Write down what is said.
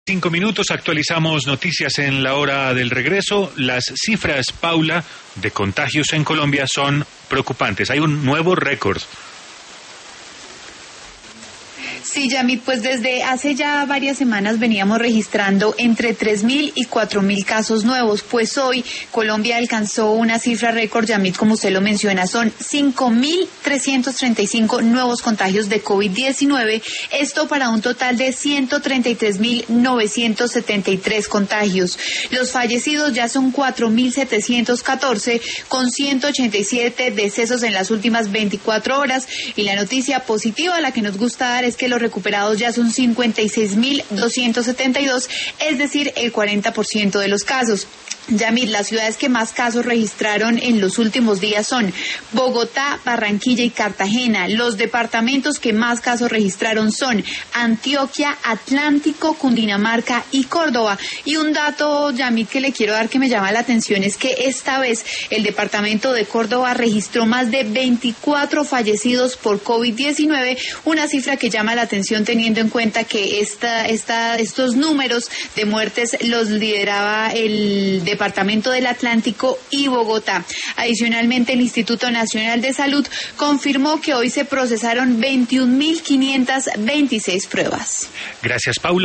5 minutos, actualizamos noticias en la hora del regreso. Las cifras, Paula, de contagios en Colombia son preocupantes. Hay un nuevo récord. Sí, Yamit, pues desde hace ya varias semanas veníamos registrando entre 3.000 y 4.000 casos nuevos, pues hoy Colombia alcanzó una cifra récord, Yamit, como usted lo menciona, son 5.335 nuevos contagios de COVID-19, esto para un total de 133.973 contagios. Los fallecidos ya son 4.714, con 187 decesos en las últimas 24 horas, y la noticia positiva, la que nos gusta dar, es que los recuperados ya son 56.272, es decir, el 40% de los casos. Yamit, las ciudades que más casos registraron en los últimos días son Bogotá, Barranquilla y Cartagena. Los departamentos que más casos registraron son Antioquia, Atlántico, Cundinamarca y Córdoba. Y un dato, Yamit, que le quiero dar que me llama la atención es que esta vez el departamento de Córdoba registró más de 24 fallecidos por COVID-19, una cifra que llama la atención teniendo en cuenta que estos números de muertes los lideraba el Departamento del Atlántico y Bogotá. Adicionalmente, el Instituto Nacional de Salud confirmó que hoy se procesaron 21.526 pruebas. Gracias, Paula.